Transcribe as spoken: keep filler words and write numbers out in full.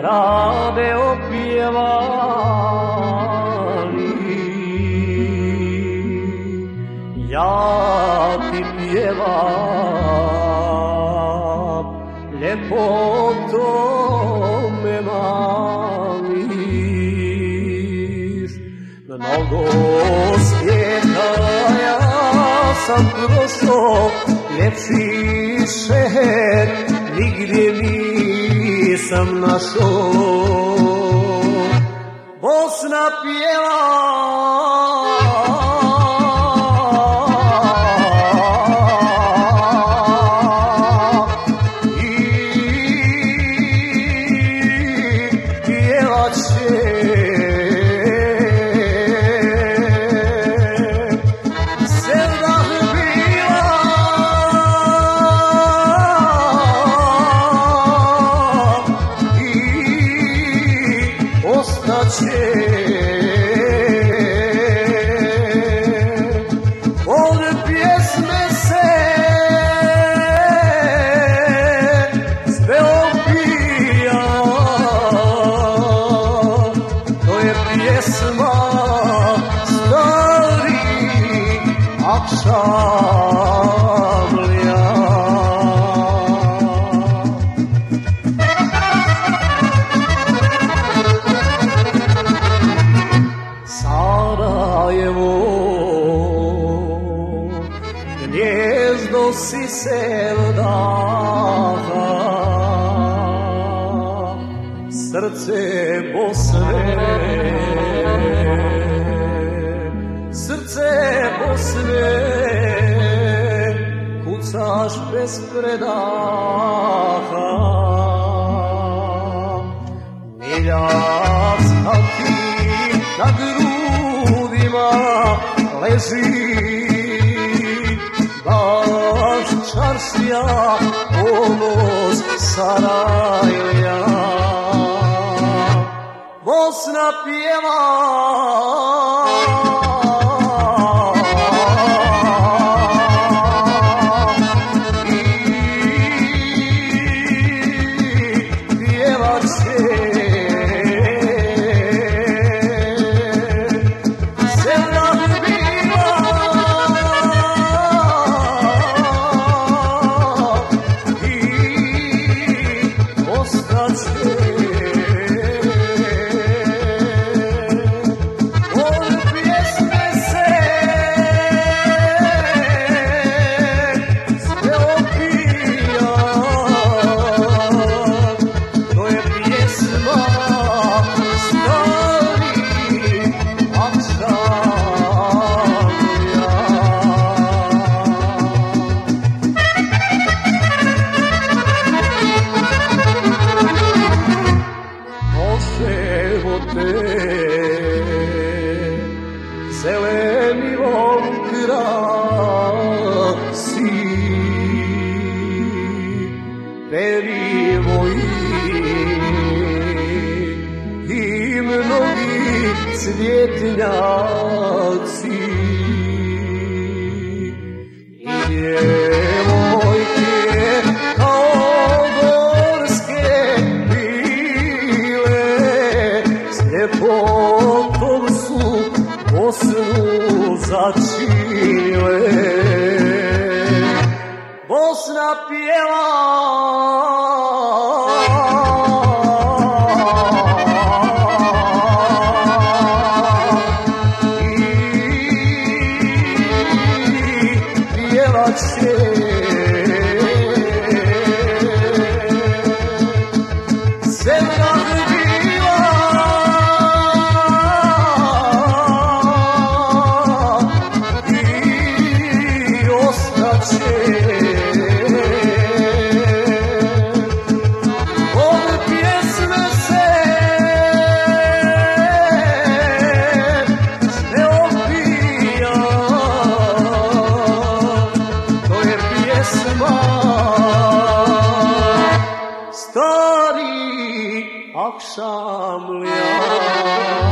rade opjevali. Ja ti pjevam, ljepoto me mamiš. Mnogo svijeta ja sam prošao, ljepši šeher nigdje nisam našao. Bosna pjeva od pjesme se sve opija. To je pjesma starih akšamlija. Gnjezdo si sevdaha, srce Bosne, srce Bosne, kucaš bez predaha. Miljacka ti na grudima leži, baš čaršija, ponos Sarajlija. Bosna pjeva i pjevat će. Zeleni vom krasi, peri moji i mnogi cvjetnjaci. I djevojke kao gorske bile, s ljepotom su Bosnu začinile. Bosna pjeva i pjevat će. Stari akşamlıyor.